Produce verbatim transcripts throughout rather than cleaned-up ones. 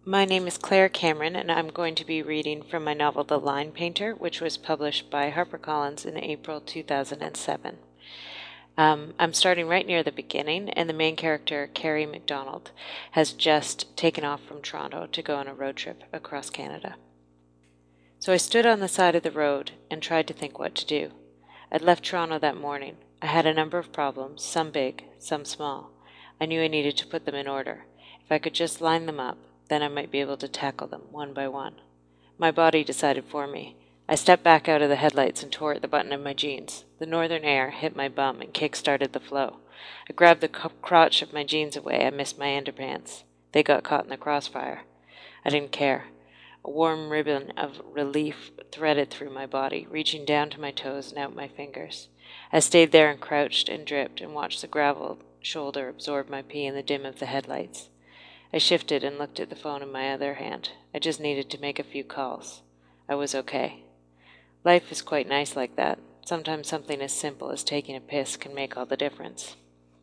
My name is Claire Cameron, and I'm going to be reading from my novel The Line Painter, which was published by HarperCollins in April two thousand seven. Um, I'm starting right near the beginning, and the main character, Carrie MacDonald, has just taken off from Toronto to go on a road trip across Canada. So I stood on the side of the road and tried to think what to do. I'd left Toronto that morning. I had a number of problems, some big, some small. I knew I needed to put them in order. If I could just line them up, then I might be able to tackle them one by one. My body decided for me. I stepped back out of the headlights and tore at the button of my jeans. The northern air hit my bum and kick-started the flow. I grabbed the crotch of my jeans away. I missed my underpants. They got caught in the crossfire. I didn't care. A warm ribbon of relief threaded through my body, reaching down to my toes and out my fingers. I stayed there and crouched and dripped and watched the gravel shoulder absorb my pee in the dim of the headlights. I shifted and looked at the phone in my other hand. I just needed to make a few calls. I was okay. Life is quite nice like that. Sometimes something as simple as taking a piss can make all the difference.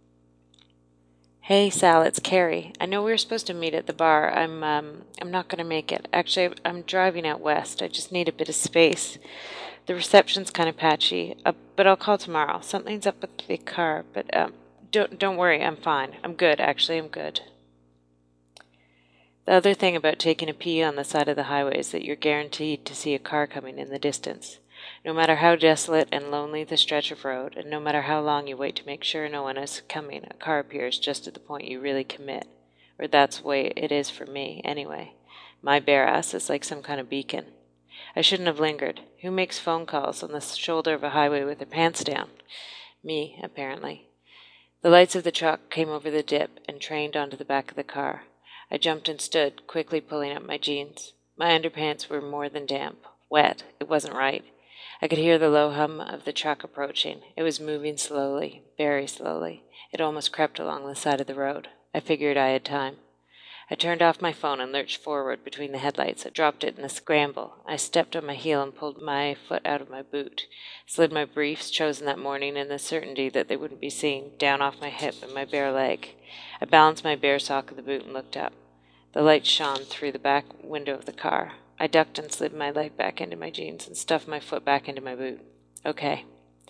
Hey, Sal, it's Carrie. I know we were supposed to meet at the bar. I'm um, I'm not going to make it. Actually, I'm driving out west. I just need a bit of space. The reception's kind of patchy, uh, but I'll call tomorrow. Something's up with the car, but um, don't don't worry. I'm fine. I'm good. Actually, I'm good. The other thing about taking a pee on the side of the highway is that you're guaranteed to see a car coming in the distance. No matter how desolate and lonely the stretch of road, and no matter how long you wait to make sure no one is coming, a car appears just at the point you really commit. Or that's the way it is for me, anyway. My bare ass is like some kind of beacon. I shouldn't have lingered. Who makes phone calls on the shoulder of a highway with their pants down? Me, apparently. The lights of the truck came over the dip and trained onto the back of the car. I jumped and stood, quickly pulling up my jeans. My underpants were more than damp. Wet. It wasn't right. I could hear the low hum of the truck approaching. It was moving slowly, very slowly. It almost crept along the side of the road. I figured I had time. I turned off my phone and lurched forward between the headlights. I dropped it in a scramble. I stepped on my heel and pulled my foot out of my boot, slid my briefs, chosen that morning in the certainty that they wouldn't be seen, down off my hip and my bare leg. I balanced my bare sock of the boot and looked up. The light shone through the back window of the car. I ducked and slid my leg back into my jeans and stuffed my foot back into my boot. Okay.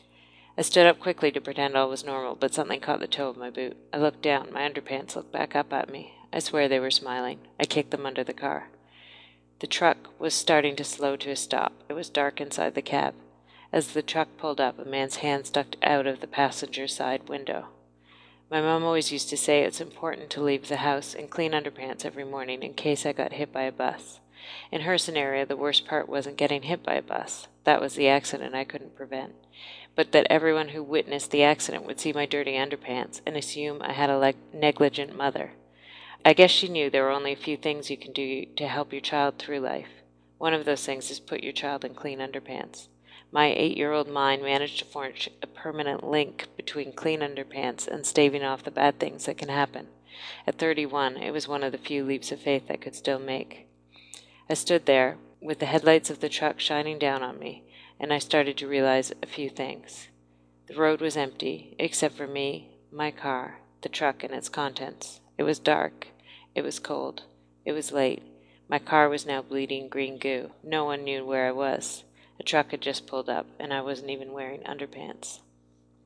I stood up quickly to pretend all was normal, but something caught the toe of my boot. I looked down. My underpants looked back up at me. I swear they were smiling. I kicked them under the car. The truck was starting to slow to a stop. It was dark inside the cab. As the truck pulled up, a man's hand stuck out of the passenger side window. My mom always used to say it's important to leave the house in clean underpants every morning in case I got hit by a bus. In her scenario, the worst part wasn't getting hit by a bus. That was the accident I couldn't prevent. But that everyone who witnessed the accident would see my dirty underpants and assume I had a leg- negligent mother. I guess she knew there were only a few things you can do to help your child through life. One of those things is put your child in clean underpants. My eight-year-old mind managed to forge a permanent link between clean underpants and staving off the bad things that can happen. At thirty-one, it was one of the few leaps of faith I could still make. I stood there, with the headlights of the truck shining down on me, and I started to realize a few things. The road was empty, except for me, my car, the truck and its contents. It was dark. It was cold. It was late. My car was now bleeding green goo. No one knew where I was. A truck had just pulled up, and I wasn't even wearing underpants.